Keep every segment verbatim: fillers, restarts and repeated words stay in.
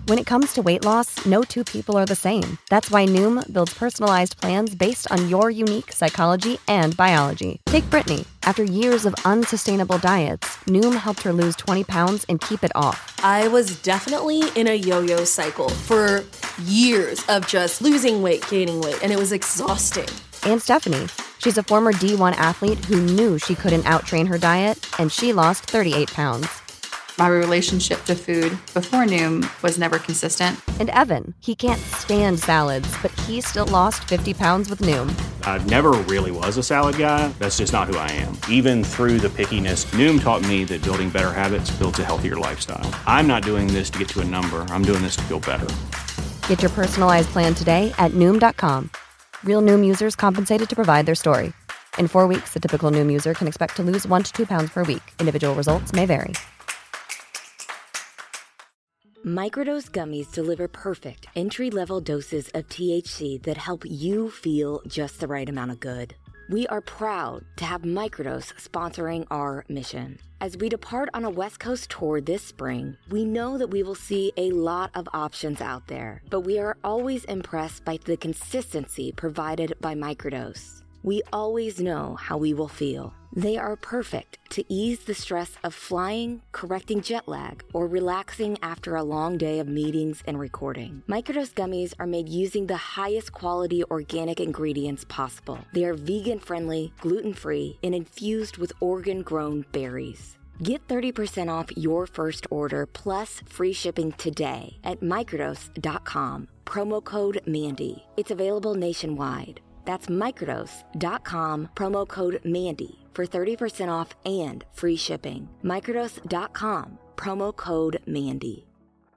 When it comes to weight loss, no two people are the same. That's why Noom builds personalized plans based on your unique psychology and biology. Take Brittany. After years of unsustainable diets, Noom helped her lose twenty pounds and keep it off. I was definitely in a yo-yo cycle for years of just losing weight, gaining weight, and it was exhausting. And Stephanie. She's a former D one athlete who knew she couldn't outtrain her diet, and she lost thirty-eight pounds. My relationship to food before Noom was never consistent. And Evan, he can't stand salads, but he still lost fifty pounds with Noom. I never really was a salad guy. That's just not who I am. Even through the pickiness, Noom taught me that building better habits builds a healthier lifestyle. I'm not doing this to get to a number. I'm doing this to feel better. Get your personalized plan today at Noom dot com. Real Noom users compensated to provide their story. In four weeks, the typical Noom user can expect to lose one to two pounds per week. Individual results may vary. Microdose gummies deliver perfect entry-level doses of T H C that help you feel just the right amount of good. We are proud to have Microdose sponsoring our mission. As we depart on a West Coast tour this spring, we know that we will see a lot of options out there, but we are always impressed by the consistency provided by Microdose. We always know how we will feel. They are perfect to ease the stress of flying, correcting jet lag, or relaxing after a long day of meetings and recording. Microdose gummies are made using the highest quality organic ingredients possible. They are vegan-friendly, gluten-free, and infused with Oregon-grown berries. Get thirty percent off your first order plus free shipping today at microdose dot com. Promo code Mandy. It's available nationwide. That's microdose dot com, promo code Mandy for thirty percent off and free shipping. microdose dot com, promo code Mandy.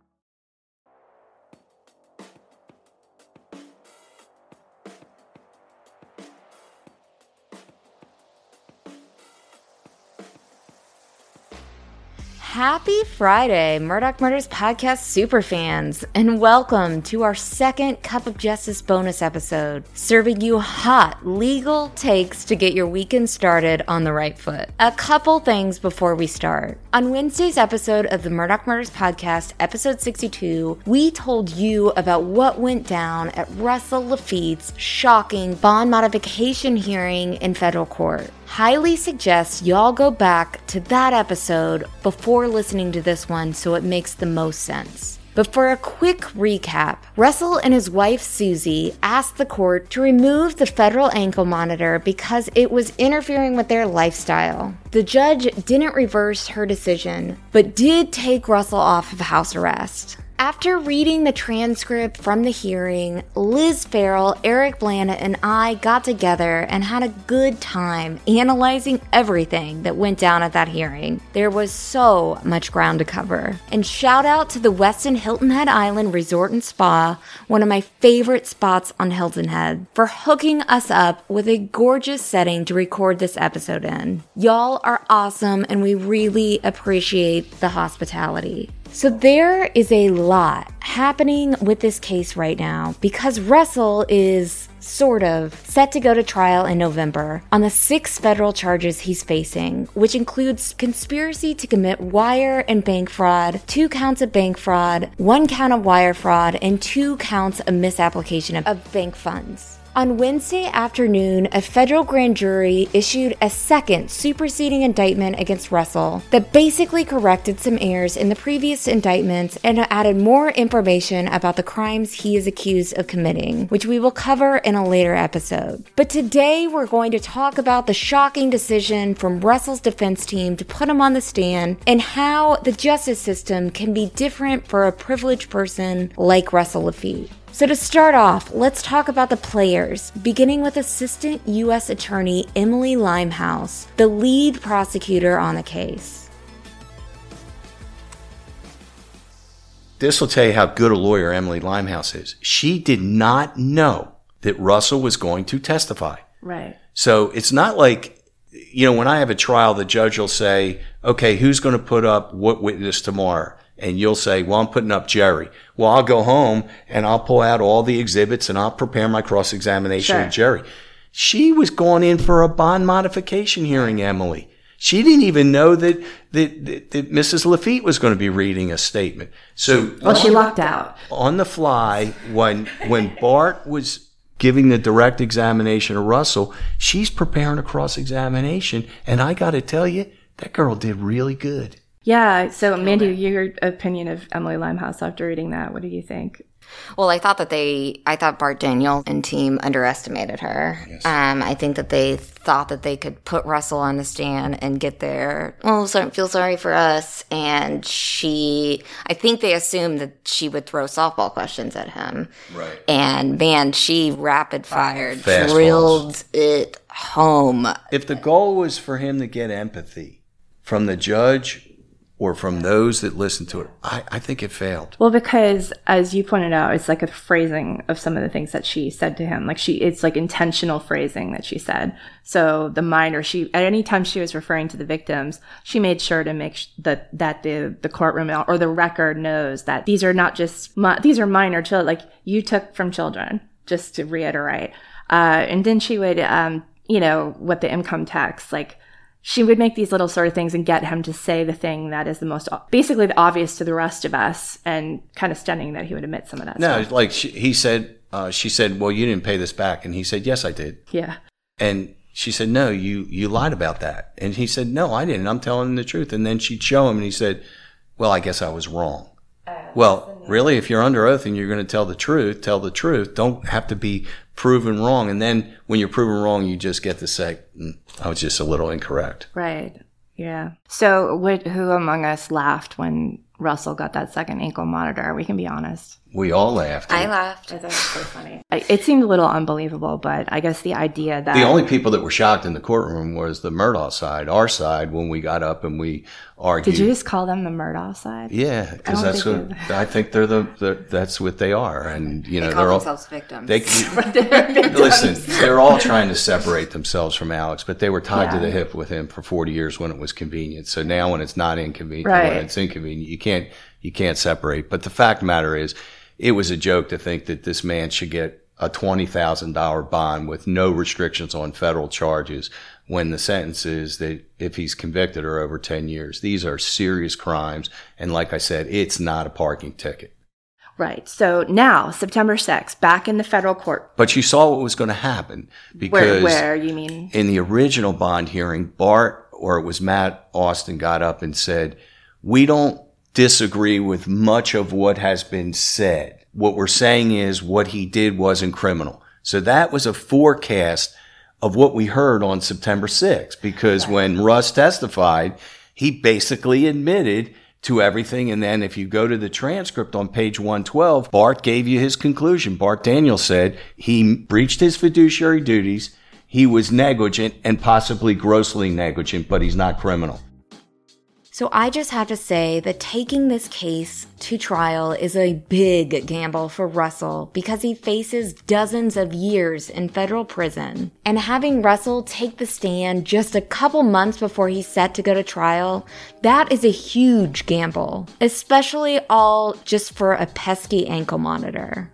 Happy Friday, Murdoch Murders Podcast superfans, and welcome to our second Cup of Justice bonus episode, serving you hot legal takes to get your weekend started on the right foot. A couple things before we start. On Wednesday's episode of the Murdoch Murders Podcast, episode sixty-two, we told you about what went down at Russell Lafitte's shocking bond modification hearing in federal court. Highly suggest y'all go back to that episode before listening to this one so it makes the most sense. But for a quick recap, Russell and his wife Susie asked the court to remove the federal ankle monitor because it was interfering with their lifestyle. The judge didn't reverse her decision, but did take Russell off of house arrest. After reading the transcript from the hearing, Liz Farrell, Eric Blanda, and I got together and had a good time analyzing everything that went down at that hearing. There was so much ground to cover. And shout out to the Westin Hilton Head Island Resort and Spa, one of my favorite spots on Hilton Head, for hooking us up with a gorgeous setting to record this episode in. Y'all are awesome and we really appreciate the hospitality. So there is a lot happening with this case right now because Russell is sort of set to go to trial in November on the six federal charges he's facing, which includes conspiracy to commit wire and bank fraud, two counts of bank fraud, one count of wire fraud, and two counts of misapplication of, of bank funds. On Wednesday afternoon, a federal grand jury issued a second superseding indictment against Russell that basically corrected some errors in the previous indictments and added more information about the crimes he is accused of committing, which we will cover in a later episode. But today we're going to talk about the shocking decision from Russell's defense team to put him on the stand and how the justice system can be different for a privileged person like Russell Lafitte. So to start off, let's talk about the players, beginning with Assistant U S Attorney Emily Limehouse, the lead prosecutor on the case. This will tell you how good a lawyer Emily Limehouse is. She did not know that Russell was going to testify. Right. So it's not like, you know, when I have a trial, the judge will say, okay, who's going to put up what witness tomorrow? And you'll say, well, I'm putting up Jerry. Well, I'll go home and I'll pull out all the exhibits and I'll prepare my cross-examination sure. of Jerry. She was going in for a bond modification hearing, Emily. She didn't even know that that, that, that Missus Lafitte was going to be reading a statement. So well, she locked out. On the fly, when when Bart was giving the direct examination of Russell, she's preparing a cross-examination. And I got to tell you, that girl did really good. Yeah. So, Mandy, your opinion of Emily Limehouse after reading that, what do you think? Well, I thought that they, I thought Bart Daniel and team underestimated her. Yes. Um, I think that they thought that they could put Russell on the stand and get there. Oh, so, feel sorry for us. And she, I think they assumed that she would throw softball questions at him. Right. And man, she rapid fired, Fast drilled balls. it home. If the goal was for him to get empathy from the judge or from those that listen to it, I, I think it failed. Well, because as you pointed out, it's like a phrasing of some of the things that she said to him. Like she, it's like intentional phrasing that she said. So the minor, she, at any time she was referring to the victims, she made sure to make sh- that, that the, the courtroom or the record knows that these are not just, mi- these are minor children, like you took from children, just to reiterate. Uh, and then she would, um, you know, what the income tax, like, she would make these little sort of things and get him to say the thing that is the most, basically the obvious to the rest of us, and kind of stunning that he would admit some of that no, stuff. like she, he said, uh, she said, well, you didn't pay this back. And he said, yes, I did. Yeah. And she said, no, you, you lied about that. And he said, no, I didn't. I'm telling him the truth. And then she'd show him and he said, well, I guess I was wrong. Uh, well, really, if you're under oath and you're going to tell the truth, tell the truth. Don't have to be proven wrong. And then when you're proven wrong, you just get to say, mm, I was just a little incorrect. Right. Yeah. So what, who among us laughed when Russell got that second ankle monitor? We can be honest. We all laughed. I laughed. I thought it was so funny. It seemed a little unbelievable, but I guess the idea that... The only people that were shocked in the courtroom was the Murdaugh side, our side, when we got up and we argued. Did you just call them the Murdaugh side? Yeah, because that's what, I think they're the, the, that's what they are. And, you know, they call they're themselves all, victims. They, they're victims. Listen, they're all trying to separate themselves from Alex, but they were tied yeah. to the hip with him for forty years when it was convenient. So now when it's not inconvenient, right. when it's inconvenient, you can't, you can't separate. But the fact of the matter is, it was a joke to think that this man should get a twenty thousand dollars bond with no restrictions on federal charges when the sentence is that if he's convicted are over ten years. These are serious crimes. And like I said, it's not a parking ticket. Right. So now, September sixth, back in the federal court. But you saw what was going to happen because where, where you mean? In the original bond hearing, Bart, or it was Matt Austin, got up and said, we don't disagree with much of what has been said. What we're saying is what he did wasn't criminal. So that was a forecast of what we heard on September sixth, because right. when Russ testified, he basically admitted to everything. And then if you go to the transcript on page one twelve, Bart gave you his conclusion. Bart Daniel said he breached his fiduciary duties, he was negligent and possibly grossly negligent, but he's not criminal. So I just have to say that taking this case to trial is a big gamble for Russell because he faces dozens of years in federal prison. And having Russell take the stand just a couple months before he's set to go to trial, that is a huge gamble, especially all just for a pesky ankle monitor.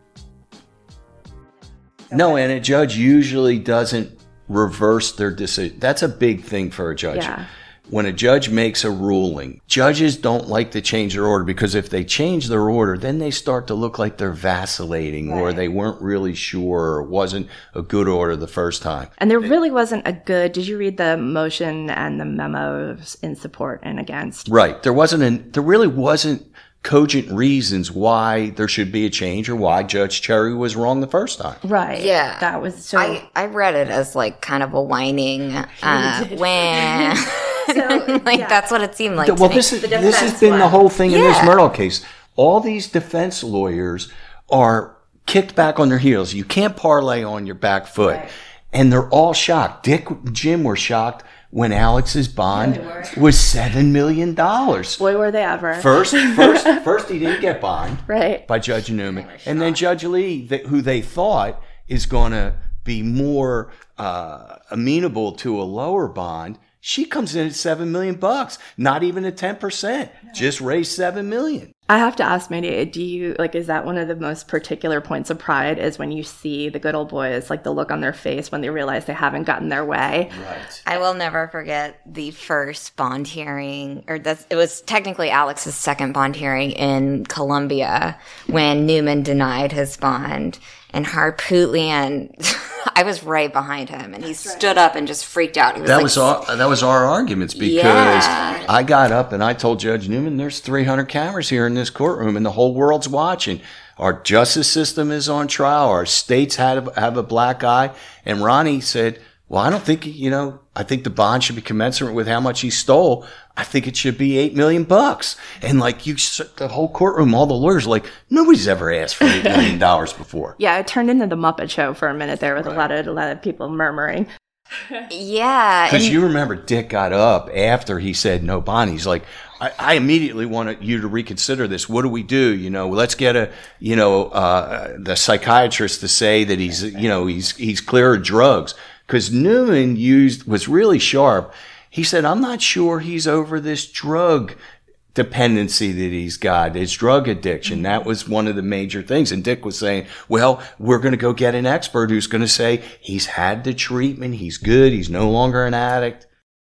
No, and a judge usually doesn't reverse their decision. That's a big thing for a judge. Yeah. When a judge makes a ruling, judges don't like to change their order because if they change their order, then they start to look like they're vacillating right. or they weren't really sure or it wasn't a good order the first time. And there really wasn't a good, did you read the motion and the memos in support and against? Right. There wasn't an, there really wasn't cogent reasons why there should be a change or why Judge Cherry was wrong the first time. Right. Yeah. That was so. I, I read it as like kind of a whining, uh, when. So, like yeah. that's what it seemed like. Well, to this me. is this has been one. the whole thing yeah. in this Murdaugh case. All these defense lawyers are kicked back on their heels. You can't parlay on your back foot, right. and they're all shocked. Dick, Jim were shocked when Alex's bond yeah, was seven million dollars. Boy, were they ever! First, first, first, he didn't get bond right by Judge Newman, and then Judge Lee, who they thought is going to be more uh, amenable to a lower bond. She comes in at seven million bucks, not even at ten percent, just raised seven million. I have to ask, Mandy, do you, like, is that one of the most particular points of pride is when you see the good old boys, like the look on their face when they realize they haven't gotten their way? Right. I will never forget the first bond hearing, or that's, it was technically Alex's second bond hearing in Colombia when Newman denied his bond. And Harpootlian, I was right behind him, and he stood up and just freaked out. He was That like, was our, that was our arguments because Yeah. I got up and I told Judge Newman, there's three hundred cameras here in this courtroom and the whole world's watching. Our justice system is on trial. Our states have, have a black eye. And Ronnie said, well, I don't think, you know, I think the bond should be commensurate with how much he stole. I think it should be eight million bucks. And like you, the whole courtroom, all the lawyers, are like, nobody's ever asked for eight million dollars before. Yeah, it turned into the Muppet Show for a minute there with right. a lot of a lot of people murmuring. Yeah. Because you remember Dick got up after he said no bond. He's like, I, I immediately wanted you to reconsider this. What do we do? You know, let's get a, you know, uh, the psychiatrist to say that he's, you know, he's, he's clear of drugs. Because Newman used, was really sharp. He said, I'm not sure he's over this drug dependency that he's got. It's drug addiction. That was one of the major things. And Dick was saying, well, we're going to go get an expert who's going to say he's had the treatment. He's good. He's no longer an addict.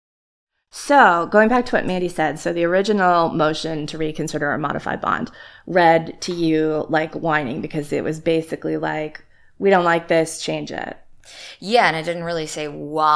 So going back to what Mandy said, so the original motion to reconsider or modify bond read to you like whining because it was basically like, we don't like this, change it. Yeah, and it didn't really say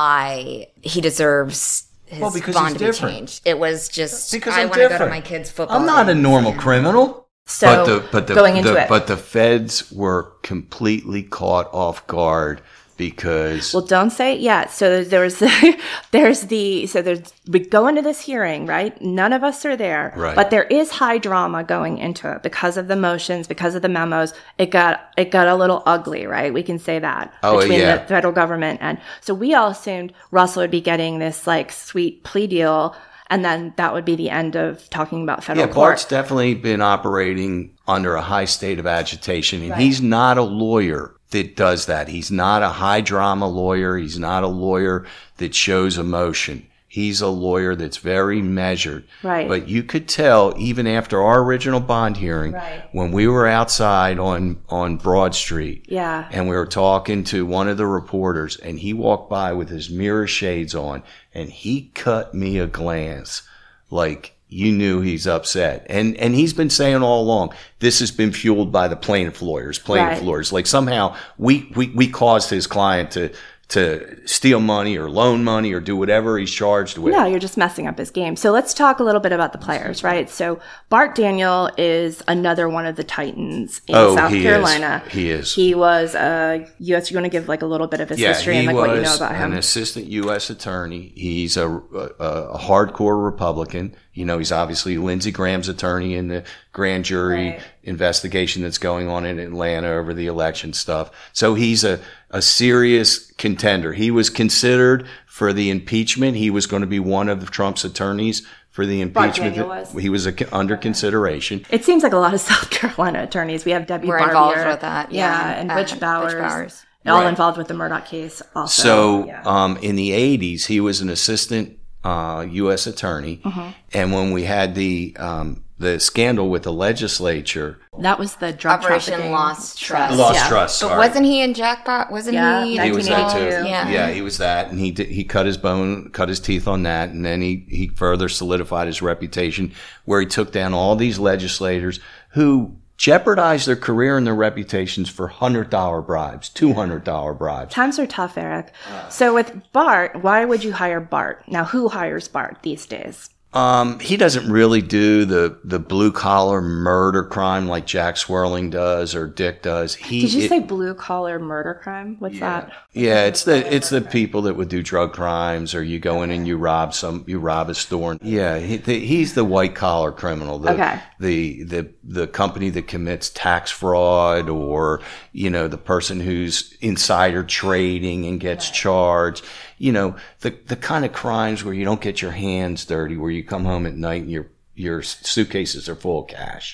why he deserves his well, because bond he's to be different. changed. It was just, because I I'm want to go to different. my kids' football I'm not a games. normal Yeah. criminal. So but the, but the, going into the, it. But the feds were completely caught off guard because. Well, don't say it yet. So there's, there's the, so there's, we go into this hearing, right? None of us are there. Right. But there is high drama going into it because of the motions, because of the memos. It got, it got a little ugly, right? We can say that. Oh, between yeah. the federal government and, so we all assumed Russell would be getting this like sweet plea deal. And then that would be the end of talking about federal Yeah, court. Bart's definitely been operating under a high state of agitation. And right. he's not a lawyer that does that. He's not a high drama lawyer. He's not a lawyer that shows emotion. He's a lawyer that's very measured. Right. But you could tell even after our original bond hearing, right. when we were outside on, on Broad Street, yeah. and we were talking to one of the reporters, and he walked by with his mirror shades on, and he cut me a glance like you knew he's upset. And and he's been saying all along, this has been fueled by the plaintiff lawyers, plaintiff right. lawyers. Like somehow we, we, we caused his client to to steal money or loan money or do whatever he's charged with. No, you're just messing up his game. So let's talk a little bit about the players, right? So Bart Daniel is another one of the titans in oh, South he Carolina. Is. He is. He was a U S. You want to give like a little bit of his yeah, history and like what you know about him? He was an assistant U S attorney. He's a, a, a hardcore Republican. You know, he's obviously Lindsey Graham's attorney in the grand jury right. investigation that's going on in Atlanta over the election stuff. So he's a, a serious contender. He was considered for the impeachment. He was going to be one of Trump's attorneys for the impeachment. Was. He was a, under consideration. It seems like a lot of South Carolina attorneys. We have Debbie We're Barbier. involved with that. Yeah, yeah. and uh, Rich Bowers. Rich Bowers. All right. involved with the Murdoch case also. So yeah. um, in the eighties, he was an assistant uh, U S attorney. Mm-hmm. And when we had the um, the scandal with the legislature. That was the drug Operation trafficking. Lost Trust. Lost yeah. Trust, But sorry. wasn't he in Jackpot? Wasn't Yeah, he? He was that too. Yeah. yeah, he was that, and he did, he cut his bone, cut his teeth on that, and then he he further solidified his reputation, where he took down all these legislators who jeopardized their career and their reputations for one hundred dollar bribes, two hundred dollar bribes. Times are tough, Eric. So with Bart, why would you hire Bart? Now, who hires Bart these days? Um, he doesn't really do the, the blue collar murder crime like Jack Swerling does or Dick does. He, Did you it, say blue collar murder crime? What's yeah. that? Yeah, it's the it's the people that would do drug crimes, or you go in and you rob some you rob a store. Yeah, he, the, he's the white collar criminal. The, okay. The the the company that commits tax fraud, or you know the person who's insider trading and gets right. charged. You know, the the kind of crimes where you don't get your hands dirty, where you come home at night and your your suitcases are full of cash.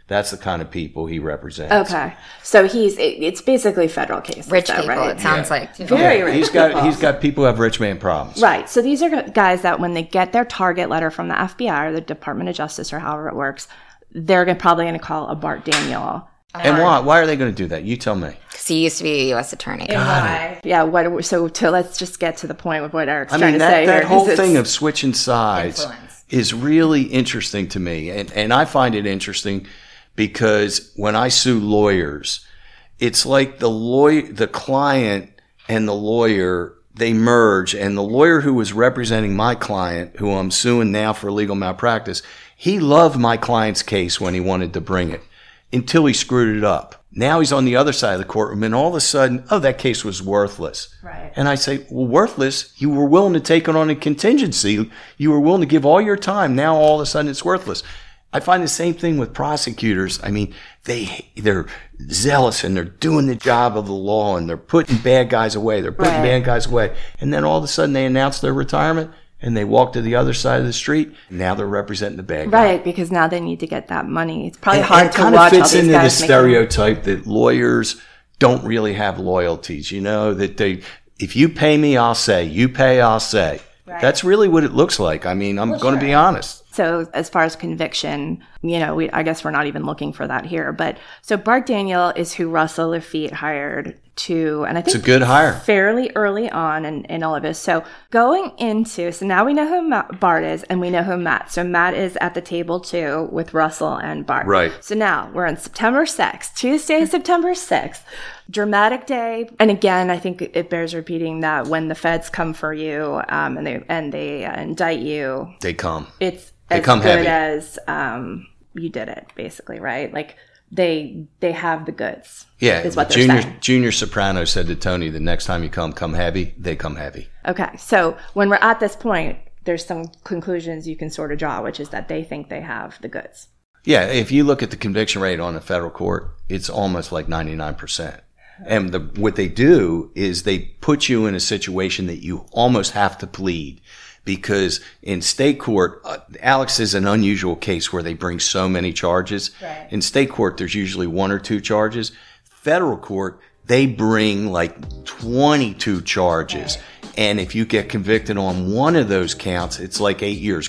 That's the kind of people he represents. Okay. So he's, it, it's basically federal cases. Rich though, people, right? it sounds Yeah. like. Very Yeah, rich he's got people. he's got people who have rich man problems. Right. So these are guys that when they get their target letter from the F B I or the Department of Justice or however it works, they're gonna, probably going to call a Bart Daniel. And why why are they going to do that? You tell me. Because he used to be a U S attorney. Why? Yeah. What? So to, let's just get to the point of what Eric's I trying mean, to that, say that here. whole 'cause thing it's- of switching sides Influence. is really interesting to me. And, and I find it interesting because when I sue lawyers, it's like the lawyer, the client and the lawyer, they merge. And the lawyer who was representing my client, who I'm suing now for legal malpractice, he loved my client's case when he wanted to bring it until he screwed it up. Now he's on the other side of the courtroom, and all of a sudden, oh, that case was worthless. Right. And I say, well, worthless? You were willing to take it on a contingency. You were willing to give all your time. Now all of a sudden it's worthless. I find the same thing with prosecutors. I mean, they, they're zealous and they're doing the job of the law and they're putting bad guys away. They're putting Right. bad guys away. And then all of a sudden they announce their retirement and they walk to the other side of the street. Now they're representing the bad guy. Right, because now they need to get that money. It's probably And, hard and it to kind watch of all fits these into the guys making- stereotype that lawyers don't really have loyalties. You know, that they, if you pay me, I'll say. You pay, I'll say. Right. That's really what it looks like. I mean, I'm going to be honest. So as far as conviction, you know, we, I guess we're not even looking for that here. But so Bart Daniel is who Russell Lafitte hired to, and I think It's a good hire. fairly early on in, in all of this. So going into, so now we know who Matt, Bart is and we know who Matt. So Matt is at the table too with Russell and Bart. Right. So now we're on September sixth, Tuesday, September sixth. Dramatic day. And again, I think it bears repeating that when the feds come for you um, and they and they uh, indict you, They come. it's They as come good heavy. as um, you did it, basically, right? Like they they have the goods. Yeah. is what they're Junior, saying. Junior Soprano said to Tony, the next time you come, come heavy. They come heavy. Okay, so when we're at this point, there's some conclusions you can sort of draw, which is that they think they have the goods. Yeah. If you look at the conviction rate on the federal court, it's almost like ninety-nine percent. And the, what they do is they put you in a situation that you almost have to plead. Because in state court, uh, Alex is an unusual case where they bring so many charges. Right. In state court, there's usually one or two charges. Federal court, they bring like twenty-two charges. Right. And if you get convicted on one of those counts, it's like eight years.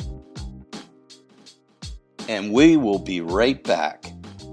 And we will be right back.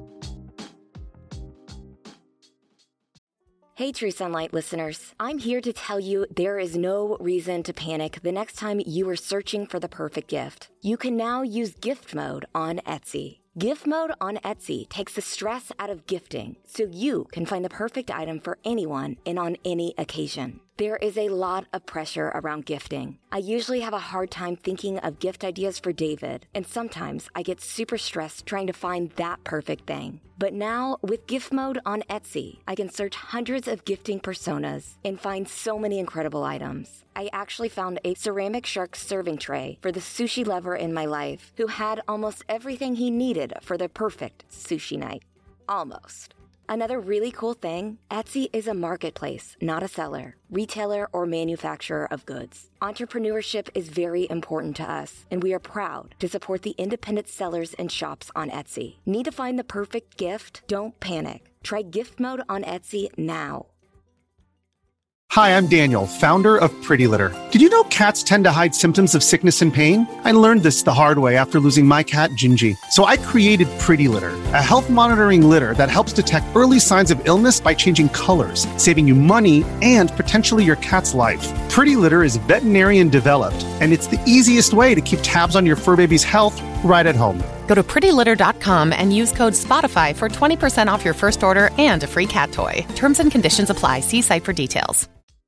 Hey, True Sunlight listeners. I'm here to tell you there is no reason to panic the next time you are searching for the perfect gift. You can now use gift mode on Etsy. Gift mode on Etsy takes the stress out of gifting so you can find the perfect item for anyone and on any occasion. There is a lot of pressure around gifting. I usually have a hard time thinking of gift ideas for David, and sometimes I get super stressed trying to find that perfect thing. But now, with gift mode on Etsy, I can search hundreds of gifting personas and find so many incredible items. I actually found a ceramic shark serving tray for the sushi lover in my life who had almost everything he needed for the perfect sushi night. Almost. Another really cool thing, Etsy is a marketplace, not a seller, retailer, or manufacturer of goods. Entrepreneurship is very important to us, and we are proud to support the independent sellers and shops on Etsy. Need to find the perfect gift? Don't panic. Try gift mode on Etsy now. Hi, I'm Daniel, founder of Pretty Litter. Did you know cats tend to hide symptoms of sickness and pain? I learned this the hard way after losing my cat, Gingy. So I created Pretty Litter, a health monitoring litter that helps detect early signs of illness by changing colors, saving you money and potentially your cat's life. Pretty Litter is veterinarian developed, and it's the easiest way to keep tabs on your fur baby's health right at home. Go to pretty litter dot com and use code SPOTIFY for twenty percent off your first order and a free cat toy. Terms and conditions apply. See site for details.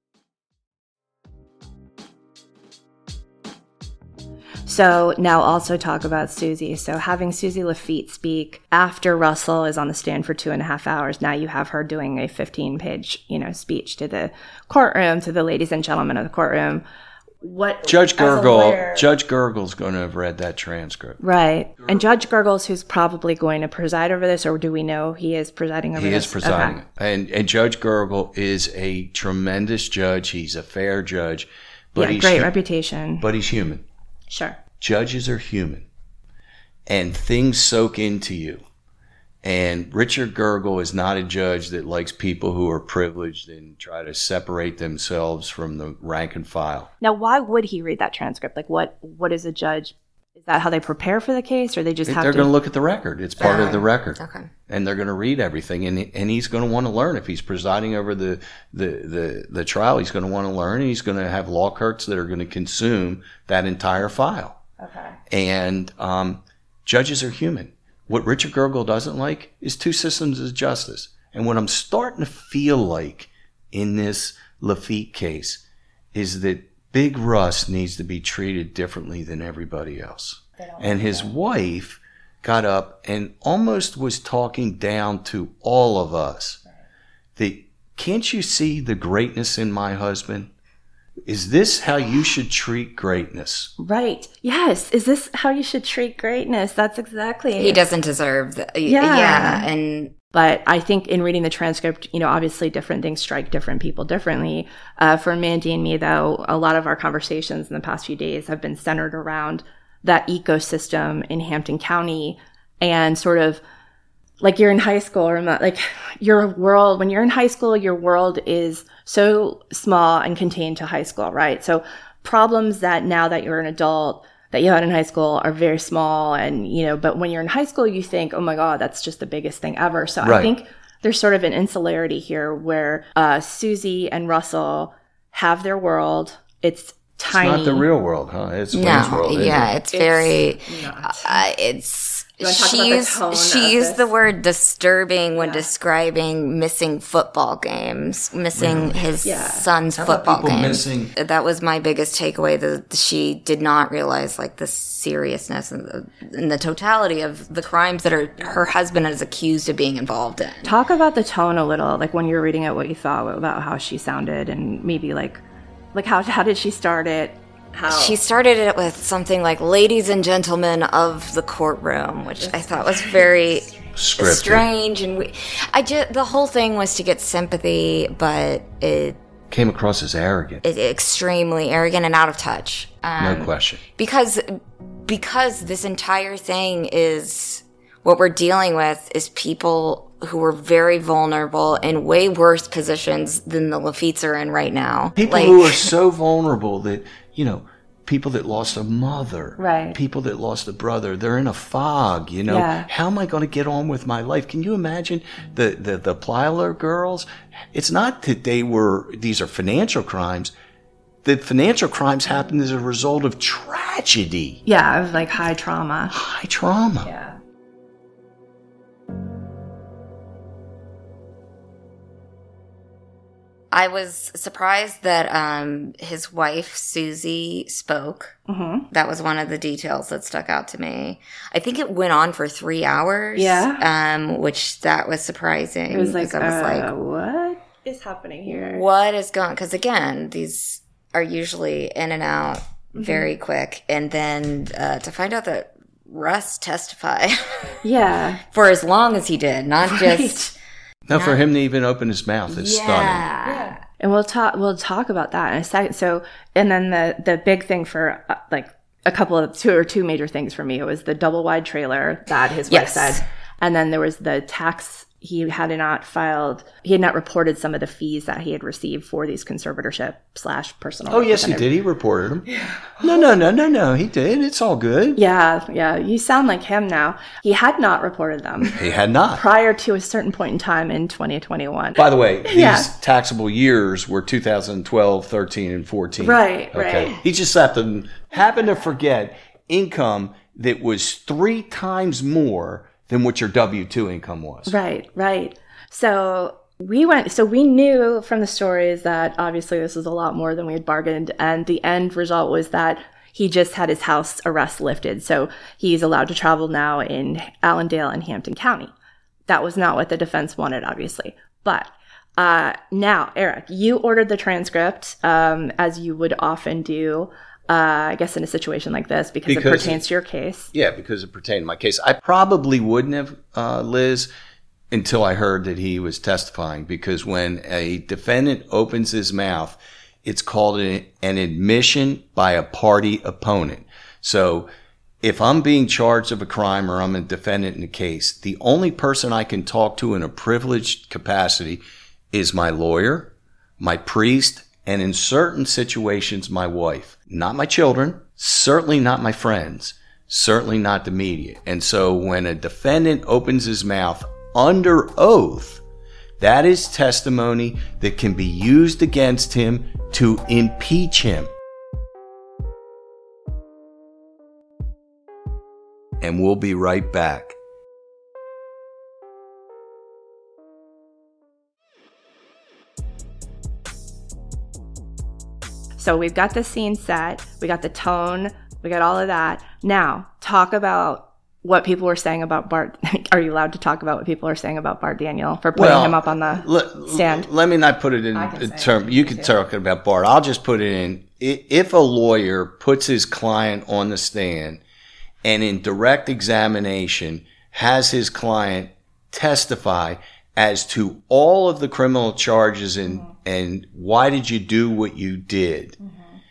So now also talk about Susie. So having Susie Lafitte speak after Russell is on the stand for two and a half hours, now you have her doing a fifteen page, you know, speech to the courtroom, to the ladies and gentlemen of the courtroom. What Judge as a Gergel, lawyer- Judge Gergel's going to have read that transcript. Right. And Judge Gergels, who's probably going to preside over this, or do we know he is presiding over He this? is presiding. Okay. And, and Judge Gergel is a tremendous judge. He's a fair judge. But Yeah, he's great hu- reputation. But he's human. Sure. Judges are human. And things soak into you. And Richard Gergel is not a judge that likes people who are privileged and try to separate themselves from the rank and file. Now, why would he read that transcript? Like, what what is a judge? Is that how they prepare for the case, or they just have they're to? going to look at the record. It's part uh, of the record. Okay. And they're going to read everything, and and he's going to want to learn. If he's presiding over the the the, the trial, he's going to want to learn, and he's going to have law clerks that are going to consume that entire file. Okay. And um, judges are human. What Richard Gergel doesn't like is two systems of justice. And what I'm starting to feel like in this Lafitte case is that Big Russ needs to be treated differently than everybody else. And his wife got up and almost was talking down to all of us. That, can't you see the greatness in my husband? Is this how you should treat greatness? Right. Yes. Is this how you should treat greatness? That's exactly it. He doesn't deserve the, yeah. yeah. And But I think in reading the transcript, you know, obviously different things strike different people differently. Uh, for Mandy and me, though, a lot of our conversations in the past few days have been centered around that ecosystem in Hampton County and sort of like you're in high school or like your world, when you're in high school, your world is so small and contained to high school, right? So problems that now that you're an adult that you had in high school are very small and, you know, but when you're in high school, you think, oh my God, that's just the biggest thing ever. So right. I think there's sort of an insularity here where uh, Susie and Russell have their world. It's tiny. It's not the real world, huh? It's Wayne's no, world. yeah, it? it's, it's very, not. uh, it's, You want to talk she about the used, tone she of used this? the word disturbing when Yeah. describing missing football games, missing Really? his Yeah. son's How about football people games. missing- That was my biggest takeaway. That she did not realize like the seriousness and the, and the totality of the crimes that are, her husband is accused of being involved in. Talk about the tone a little, like when you were reading it, what you thought about how she sounded and maybe like, like how, how did she start it? How? She started it with something like "Ladies and gentlemen of the courtroom," which I thought was very Scripted. strange, and we, I just the whole thing was to get sympathy, but it, Came across as arrogant. it extremely arrogant and out of touch. Um, no question. because because this entire thing is what we're dealing with is people who are very vulnerable in way worse positions than the Lafittes are in right now. People like, who are so vulnerable that, you know, people that lost a mother, Right. people that lost a brother, they're in a fog, you know. Yeah. How am I going to get on with my life? Can you imagine the, the, the Plyler girls? It's not that they were, these are financial crimes. The financial crimes happened as a result of tragedy, Yeah, of like high trauma. high trauma. Yeah. I was surprised that um, his wife, Susie, spoke. Mm-hmm. That was one of the details that stuck out to me. I think it went on for three hours. Yeah. Um, which that was surprising. It was like, 'cause I was uh, like, what is happening here? what is going? Because again, these are usually in and out very quick, and then uh, to find out that Russ testified Yeah. for as long as he did, not just No, for him to even open his mouth is stunning. yeah. And we'll talk. We'll talk about that in a second. So, and then the the big thing for uh, like a couple of two or two major things for me, it was the double wide trailer that his wife Yes. said, and then there was the tax. He had not filed. He had not reported some of the fees that he had received for these conservatorship slash personal. Oh, yes, he did. He reported them. No, no, no, no, no. He did. It's all good. Yeah, yeah. You sound like him now. He had not reported them He had not. prior to a certain point in time in twenty twenty-one. By the way, these Yeah. taxable years were two thousand twelve, thirteen, and fourteen. Right, right. He just happened, happened to forget income that was three times more than what your W two income was. Right, right. So we went, so we knew from the stories that obviously this was a lot more than we had bargained. And the end result was that he just had his house arrest lifted. So he's allowed to travel now in Allendale and Hampton County. That was not what the defense wanted, obviously. But uh, now, Eric, you ordered the transcript, um, as you would often do, uh, I guess in a situation like this, because, Because it pertains to your case. Yeah, because it pertained to my case. I probably wouldn't have, uh, Liz, until I heard that he was testifying, because when a defendant opens his mouth, it's called an, an admission by a party opponent. So if I'm being charged of a crime or I'm a defendant in a case, the only person I can talk to in a privileged capacity is my lawyer, my priest, and in certain situations, my wife. Not my children, certainly not my friends, certainly not the media. And so when a defendant opens his mouth under oath, that is testimony that can be used against him to impeach him. And we'll be right back. So we've got the scene set, we got the tone, we got all of that. Now, talk about what people were saying about Bart. Are you allowed to talk about what people are saying about Bart Daniel for putting well, him up on the l- stand? Let me not put it in a term. You can talk about Bart. I'll just put it in. If a lawyer puts his client on the stand and in direct examination has his client testify as to all of the criminal charges and, mm-hmm. and why did you do what you did, mm-hmm.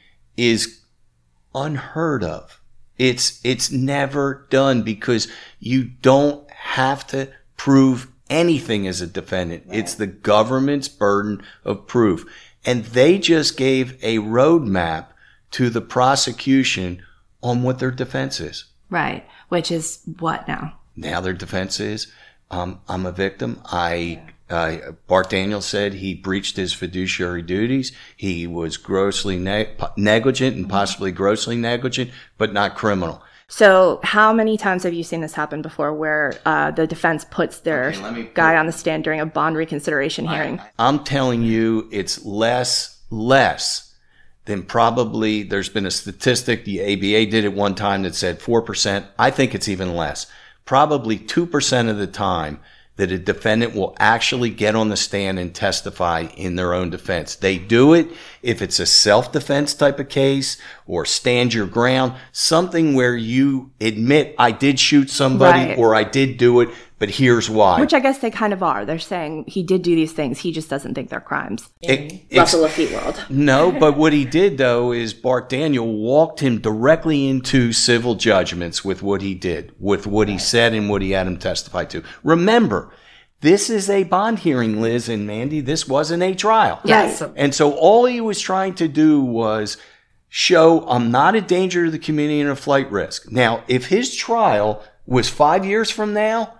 is unheard of. It's, it's never done because you don't have to prove anything as a defendant. Right. It's the government's burden of proof. And they just gave a roadmap to the prosecution on what their defense is. Right. Which is what now? Now their defense is, um, I'm a victim. I, uh, Bart Daniel said he breached his fiduciary duties. He was grossly ne- negligent and possibly grossly negligent, but not criminal. So how many times have you seen this happen before where uh, the defense puts their okay, guy on the stand during a bond reconsideration hearing? I'm telling you, it's less, less than probably, there's been a statistic, the A B A did it one time that said four percent. I think it's even less. Probably two percent of the time that a defendant will actually get on the stand and testify in their own defense. They do it if it's a self-defense type of case or stand your ground, something where you admit I did shoot somebody right. or I did do it, but here's why. Which I guess they kind of are. They're saying he did do these things. He just doesn't think they're crimes. In it, Russell Laffitte world. No, but what he did, though, is Bart Daniel walked him directly into civil judgments with what he did, with what he said and what he had him testify to. Remember, this is a bond hearing, Liz and Mandy. This wasn't a trial. Yes. And so all he was trying to do was show I'm not a danger to the community and a flight risk. Now, if his trial was five years from now,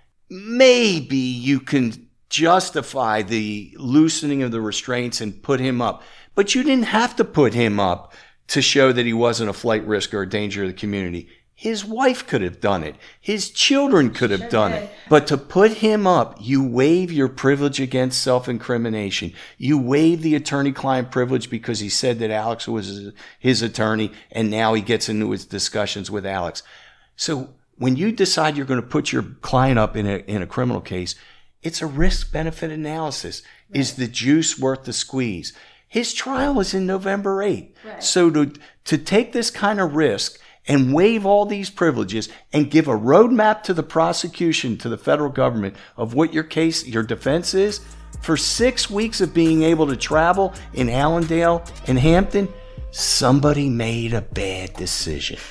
maybe you can justify the loosening of the restraints and put him up. But you didn't have to put him up to show that he wasn't a flight risk or a danger to the community. His wife could have done it. His children could have sure done did. it. But to put him up, you waive your privilege against self-incrimination. You waive the attorney-client privilege because he said that Alex was his attorney, and now he gets into his discussions with Alex. So when you decide you're going to put your client up in a, in a criminal case, it's a risk-benefit analysis. Right. Is the juice worth the squeeze? His trial is in November eighth. Right. So to, to take this kind of risk and waive all these privileges and give a roadmap to the prosecution, to the federal government of what your case, your defense is, for six weeks of being able to travel in Allendale and Hampton, somebody made a bad decision.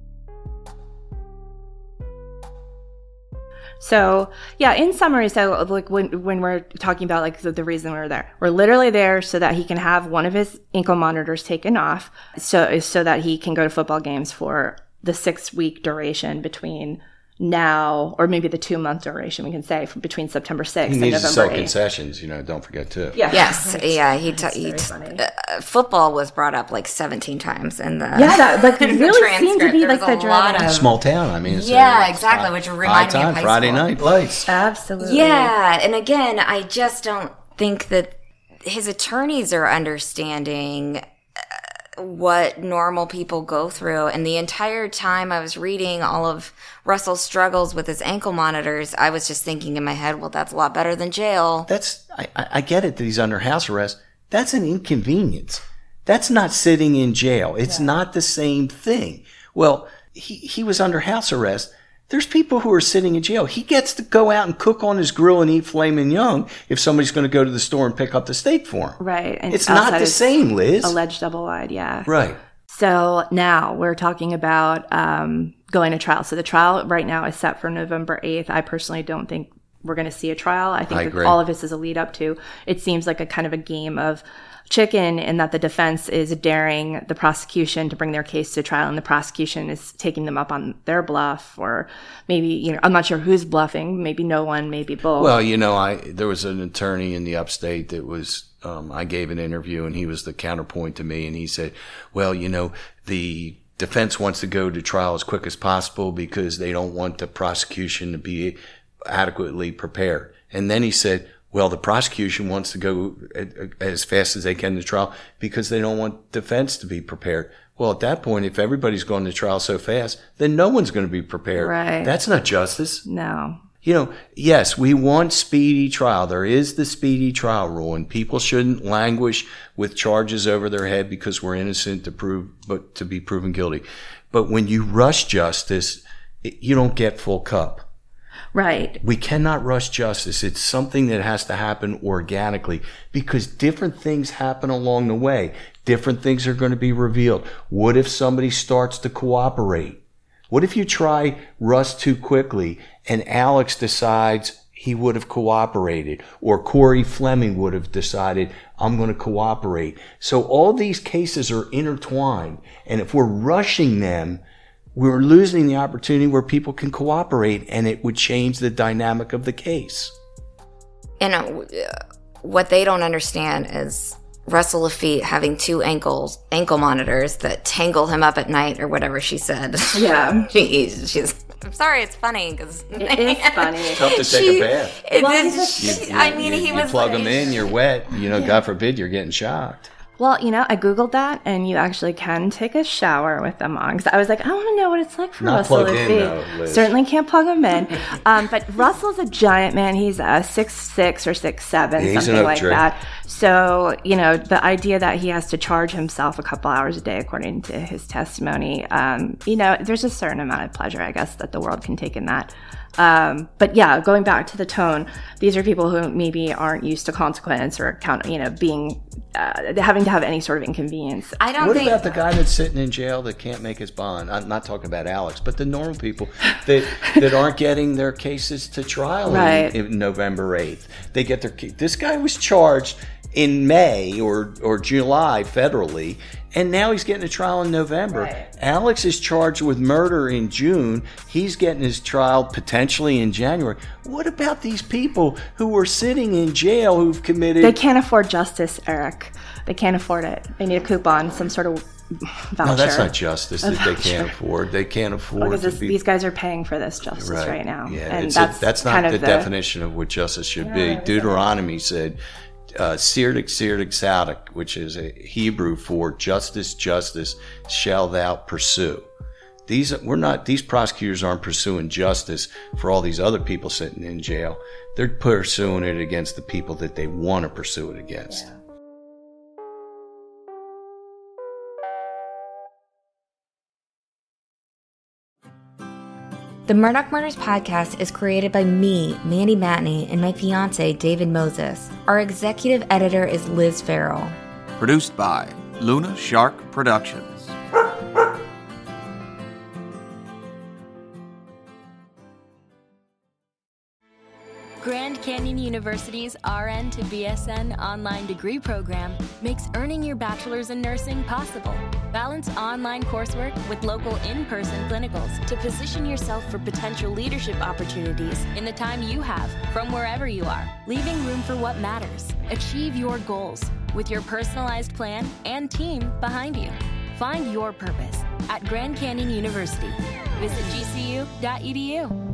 So, yeah, in summary, so like when when we're talking about like the, the reason we're there, we're literally there so that he can have one of his ankle monitors taken off, so so that he can go to football games for the six week duration between now, or maybe the two month duration, we can say, from between September sixth and November eighth. He needs to sell concessions, you know, don't forget too. Yeah. Yes, yeah, he, t- he t- uh, football was brought up like seventeen times in the Yeah, that like really seemed to be there like the drama. Small town, I mean. It's yeah, a, exactly, high, which reminded me of high Friday school. night lights. Absolutely. Yeah, and again, I just don't think that his attorneys are understanding what normal people go through. And the entire time I was reading all of Russell's struggles with his ankle monitors, I was just thinking in my head, well, that's a lot better than jail. That's, I, I get it that he's under house arrest. That's an inconvenience. That's not sitting in jail. It's yeah. not the same thing. Well, he, he was under house arrest. There's people who are sitting in jail. He gets to go out and cook on his grill and eat filet mignon if somebody's going to go to the store and pick up the steak for him. Right. And it's not the same, Liz. Alleged double wide, yeah. Right. So now we're talking about um, going to trial. So the trial right now is set for November eighth. I personally don't think we're going to see a trial. I think I that agree. all of this is a lead up to. It seems like a kind of a game of chicken in that the defense is daring the prosecution to bring their case to trial, and the prosecution is taking them up on their bluff, or maybe, you know, I'm not sure who's bluffing. Maybe no one, maybe both. Well, you know, I there was an attorney in the upstate that was, um, I gave an interview, and he was the counterpoint to me, and he said, well, you know, the defense wants to go to trial as quick as possible because they don't want the prosecution to be adequately prepared. And then he said, well, the prosecution wants to go as fast as they can to trial because they don't want defense to be prepared. Well, at that point, if everybody's going to trial so fast, then no one's going to be prepared. Right. That's not justice. No. You know, yes, we want speedy trial. There is the speedy trial rule, and people shouldn't languish with charges over their head because we're innocent to prove, but to be proven guilty. But when you rush justice, you don't get full cup. Right. We cannot rush justice. It's something that has to happen organically because different things happen along the way. Different things are going to be revealed. What if somebody starts to cooperate? What if you try Russ too quickly and Alex decides he would have cooperated, or Corey Fleming would have decided, I'm going to cooperate? So all these cases are intertwined, and if we're rushing them, we're losing the opportunity where people can cooperate, and it would change the dynamic of the case. And uh, what they don't understand is Russell Laffitte having two ankles, ankle monitors that tangle him up at night, or whatever she said. Yeah. she, she's. I'm sorry, it's funny because it is funny. It's tough to take she, a bath. It, Well, it, he's she, You- you- I mean, you, he you was plug like, them in, you're wet. You know, God forbid you're getting shocked. Well, you know, I Googled that, and you actually can take a shower with them on. Because I was like, I want to know what it's like for Not Russell plugged in, Laffitte. though, Liz. Certainly can't plug him in. um, but Russell's a giant man. He's a six six or six seven, Yeah, he's an something oak like tree. that. So, you know, the idea that he has to charge himself a couple hours a day, according to his testimony, um, you know, there's a certain amount of pleasure, I guess, that the world can take in that. Um, but yeah, going back to the tone, these are people who maybe aren't used to consequence or count, you know, being uh, having to have any sort of inconvenience. I don't What think. about the guy that's sitting in jail that can't make his bond? I'm not talking about Alex, but the normal people that that aren't getting their cases to trial Right. in, in November eighth. They get their this guy was charged in May or or July federally, and now he's getting a trial in November. Right. Alex is charged with murder in June. He's getting his trial potentially in January. What about these people who are sitting in jail who've committed? They can't afford justice, Eric. They can't afford it. They need a coupon, some sort of voucher. No, that's not justice A that they voucher. can't afford. They can't afford Because to this, be. these guys are paying for this justice right, Right. now. Yeah, and it's that's, a, that's not kind of the, the definition of what justice should be. Deuteronomy said, uh, Sirdik, Sirdik, Sadik, which is a Hebrew for justice, justice shall thou pursue. These we're not. These prosecutors aren't pursuing justice for all these other people sitting in jail. They're pursuing it against the people that they want to pursue it against. The Murdoch Murders podcast is created by me, Mandy Matney, and my fiance, David Moses. Our executive editor is Liz Farrell. Produced by Luna Shark Productions. Grand Canyon University's R N to B S N online degree program makes earning your bachelor's in nursing possible. Balance online coursework with local in-person clinicals to position yourself for potential leadership opportunities in the time you have from wherever you are, leaving room for what matters. Achieve your goals with your personalized plan and team behind you. Find your purpose at Grand Canyon University. Visit G C U dot E D U.